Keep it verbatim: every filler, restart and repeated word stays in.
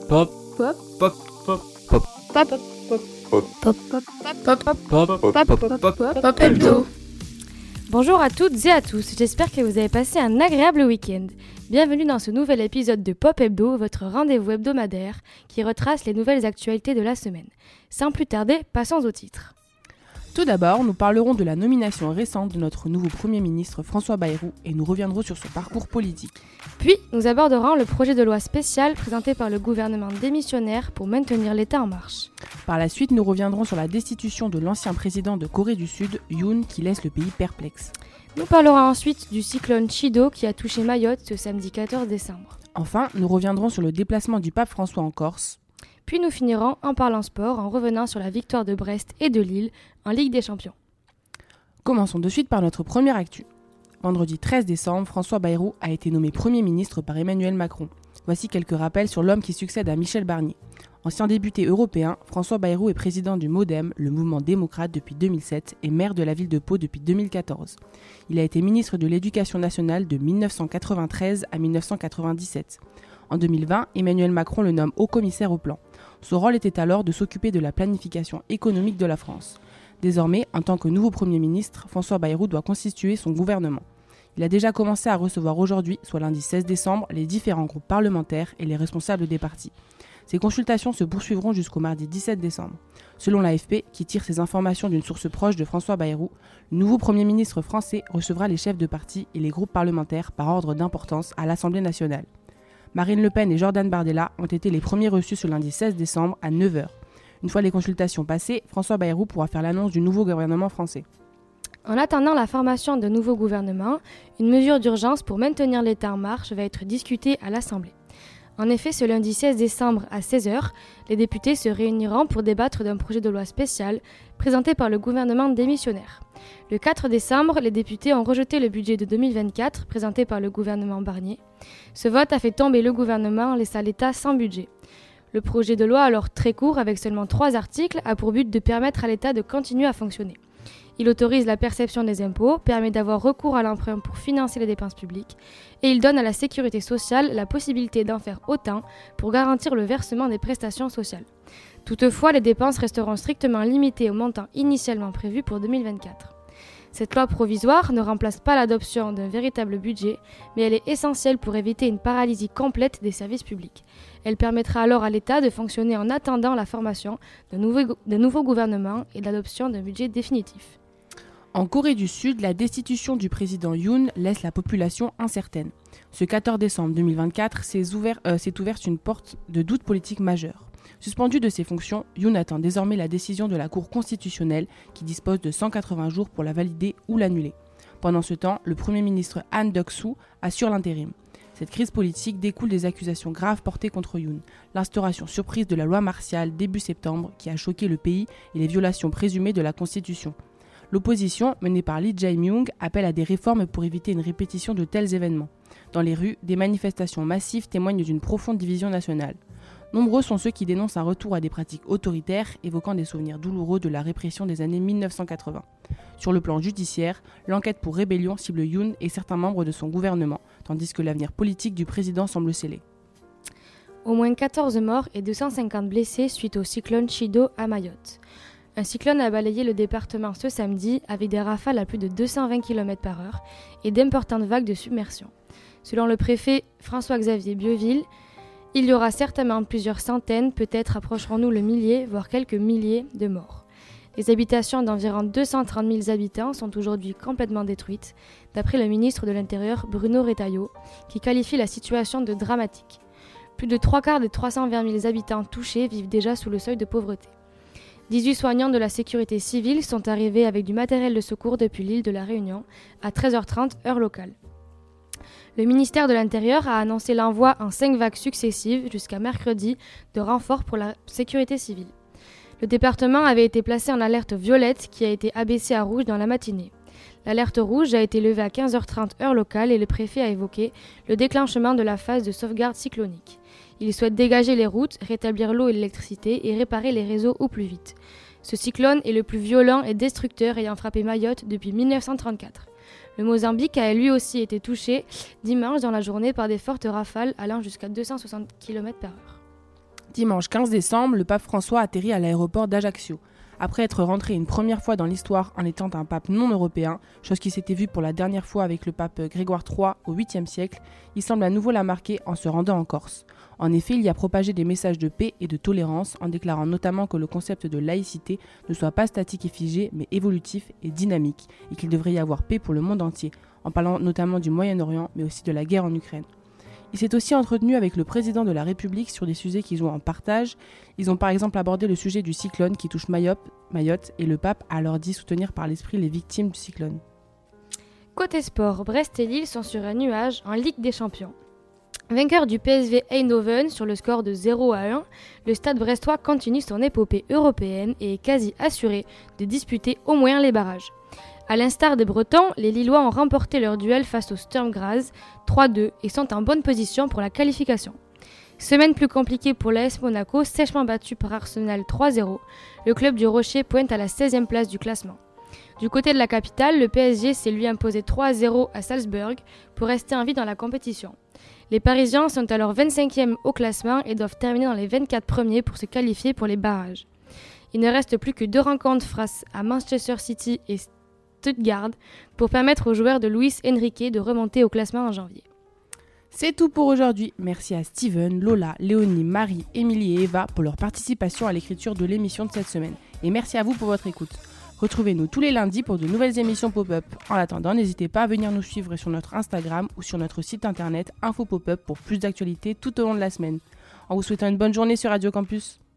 Pop. Pop. Pop. Pop. Pop. Pop. Pop. Pop. Pop. Pop. Pop. Pop. Pop. Pop hebdo. Bonjour à toutes et à tous, j'espère que vous avez passé un agréable week-end. Bienvenue dans ce nouvel épisode de Pop Hebdo, votre rendez-vous hebdomadaire qui retrace les nouvelles actualités de la semaine. Sans plus tarder, passons au titre. Tout d'abord, nous parlerons de la nomination récente de notre nouveau Premier ministre François Bayrou et nous reviendrons sur son parcours politique. Puis, nous aborderons le projet de loi spécial présenté par le gouvernement démissionnaire pour maintenir l'État en marche. Par la suite, nous reviendrons sur la destitution de l'ancien président de Corée du Sud, Yoon, qui laisse le pays perplexe. Nous parlerons ensuite du cyclone Chido qui a touché Mayotte ce samedi quatorze décembre. Enfin, nous reviendrons sur le déplacement du pape François en Corse. Puis nous finirons en parlant sport en revenant sur la victoire de Brest et de Lille en Ligue des Champions. Commençons de suite par notre première actu. Vendredi treize décembre, François Bayrou a été nommé Premier ministre par Emmanuel Macron. Voici quelques rappels sur l'homme qui succède à Michel Barnier. Ancien député européen, François Bayrou est président du MoDem, le mouvement démocrate, depuis deux mille sept et maire de la ville de Pau depuis deux mille quatorze. Il a été ministre de l'Éducation nationale de dix-neuf cent quatre-vingt-treize à dix-neuf cent quatre-vingt-dix-sept. En deux mille vingt, Emmanuel Macron le nomme haut commissaire au plan. Son rôle était alors de s'occuper de la planification économique de la France. Désormais, en tant que nouveau Premier ministre, François Bayrou doit constituer son gouvernement. Il a déjà commencé à recevoir aujourd'hui, soit lundi seize décembre, les différents groupes parlementaires et les responsables des partis. Ces consultations se poursuivront jusqu'au mardi dix-sept décembre. Selon l'A F P, qui tire ses informations d'une source proche de François Bayrou, le nouveau Premier ministre français recevra les chefs de parti et les groupes parlementaires par ordre d'importance à l'Assemblée nationale. Marine Le Pen et Jordan Bardella ont été les premiers reçus ce lundi seize décembre à neuf heures. Une fois les consultations passées, François Bayrou pourra faire l'annonce du nouveau gouvernement français. En attendant la formation d'un nouveau gouvernement, une mesure d'urgence pour maintenir l'État en marche va être discutée à l'Assemblée. En effet, ce lundi seize décembre à seize heures, les députés se réuniront pour débattre d'un projet de loi spécial présenté par le gouvernement démissionnaire. Le quatre décembre, les députés ont rejeté le budget de deux mille vingt-quatre présenté par le gouvernement Barnier. Ce vote a fait tomber le gouvernement, laissant l'État sans budget. Le projet de loi, alors très court avec seulement trois articles, a pour but de permettre à l'État de continuer à fonctionner. Il autorise la perception des impôts, permet d'avoir recours à l'emprunt pour financer les dépenses publiques et il donne à la sécurité sociale la possibilité d'en faire autant pour garantir le versement des prestations sociales. Toutefois, les dépenses resteront strictement limitées au montant initialement prévu pour deux mille vingt-quatre. Cette loi provisoire ne remplace pas l'adoption d'un véritable budget, mais elle est essentielle pour éviter une paralysie complète des services publics. Elle permettra alors à l'État de fonctionner en attendant la formation d'un nouveau, d'un nouveau gouvernement et l'adoption d'un budget définitif. En Corée du Sud, la destitution du président Yoon laisse la population incertaine. Ce quatorze décembre deux mille vingt-quatre s'est, ouvert, euh, s'est ouverte une porte de doute politique majeure. Suspendu de ses fonctions, Yoon attend désormais la décision de la Cour constitutionnelle qui dispose de cent quatre-vingts jours pour la valider ou l'annuler. Pendant ce temps, le Premier ministre Han Duck-soo assure l'intérim. Cette crise politique découle des accusations graves portées contre Yoon, l'instauration surprise de la loi martiale début septembre qui a choqué le pays et les violations présumées de la Constitution. L'opposition, menée par Lee Jae-myung, appelle à des réformes pour éviter une répétition de tels événements. Dans les rues, des manifestations massives témoignent d'une profonde division nationale. Nombreux sont ceux qui dénoncent un retour à des pratiques autoritaires, évoquant des souvenirs douloureux de la répression des années dix-neuf cent quatre-vingts. Sur le plan judiciaire, l'enquête pour rébellion cible Yoon et certains membres de son gouvernement, tandis que l'avenir politique du président semble scellé. Au moins quatorze morts et deux cent cinquante blessés suite au cyclone Chido à Mayotte. Un cyclone a balayé le département ce samedi avec des rafales à plus de deux cent vingt kilomètres par heure et d'importantes vagues de submersion. Selon le préfet François-Xavier Bieuville, il y aura certainement plusieurs centaines, peut-être approcherons-nous le millier, voire quelques milliers de morts. Les habitations d'environ deux cent trente mille habitants sont aujourd'hui complètement détruites, d'après le ministre de l'Intérieur Bruno Retailleau, qui qualifie la situation de dramatique. Plus de trois quarts des trois cent vingt mille habitants touchés vivent déjà sous le seuil de pauvreté. dix-huit soignants de la sécurité civile sont arrivés avec du matériel de secours depuis l'île de la Réunion à treize heures trente heure locale. Le ministère de l'Intérieur a annoncé l'envoi en cinq vagues successives jusqu'à mercredi de renforts pour la sécurité civile. Le département avait été placé en alerte violette qui a été abaissée à rouge dans la matinée. L'alerte rouge a été levée à quinze heures trente heure locale et le préfet a évoqué le déclenchement de la phase de sauvegarde cyclonique. Il souhaite dégager les routes, rétablir l'eau et l'électricité et réparer les réseaux au plus vite. Ce cyclone est le plus violent et destructeur ayant frappé Mayotte depuis dix-neuf cent trente-quatre. Le Mozambique a lui aussi été touché dimanche dans la journée par des fortes rafales allant jusqu'à deux cent soixante kilomètres par heure. Dimanche quinze décembre, le pape François atterrit à l'aéroport d'Ajaccio. Après être rentré une première fois dans l'histoire en étant un pape non européen, chose qui s'était vue pour la dernière fois avec le pape Grégoire trois au huitième siècle, il semble à nouveau la marquer en se rendant en Corse. En effet, il y a propagé des messages de paix et de tolérance en déclarant notamment que le concept de laïcité ne soit pas statique et figé, mais évolutif et dynamique, et qu'il devrait y avoir paix pour le monde entier, en parlant notamment du Moyen-Orient, mais aussi de la guerre en Ukraine. Il s'est aussi entretenu avec le président de la République sur des sujets qu'ils ont en partage. Ils ont par exemple abordé le sujet du cyclone qui touche Mayotte, et le pape a alors dit soutenir par l'esprit les victimes du cyclone. Côté sport, Brest et Lille sont sur un nuage en Ligue des Champions. Vainqueur du P S V Eindhoven sur le score de zéro à un, le stade brestois continue son épopée européenne et est quasi assuré de disputer au moins les barrages. A l'instar des Bretons, les Lillois ont remporté leur duel face au Sturm Graz trois deux et sont en bonne position pour la qualification. Semaine plus compliquée pour l'A S Monaco, sèchement battu par Arsenal trois zéro. Le club du Rocher pointe à la seizième place du classement. Du côté de la capitale, le P S G s'est lui imposé trois à zéro à Salzburg pour rester en vie dans la compétition. Les Parisiens sont alors vingt-cinquième au classement et doivent terminer dans les vingt-quatre premiers pour se qualifier pour les barrages. Il ne reste plus que deux rencontres face à Manchester City et Stuttgart pour permettre aux joueurs de Luis Enrique de remonter au classement en janvier. C'est tout pour aujourd'hui. Merci à Steven, Lola, Léonie, Marie, Émilie et Eva pour leur participation à l'écriture de l'émission de cette semaine. Et merci à vous pour votre écoute. Retrouvez-nous tous les lundis pour de nouvelles émissions pop-up. En attendant, n'hésitez pas à venir nous suivre sur notre Instagram ou sur notre site internet Info Pop-up pour plus d'actualités tout au long de la semaine. En vous souhaitant une bonne journée sur Radio Campus.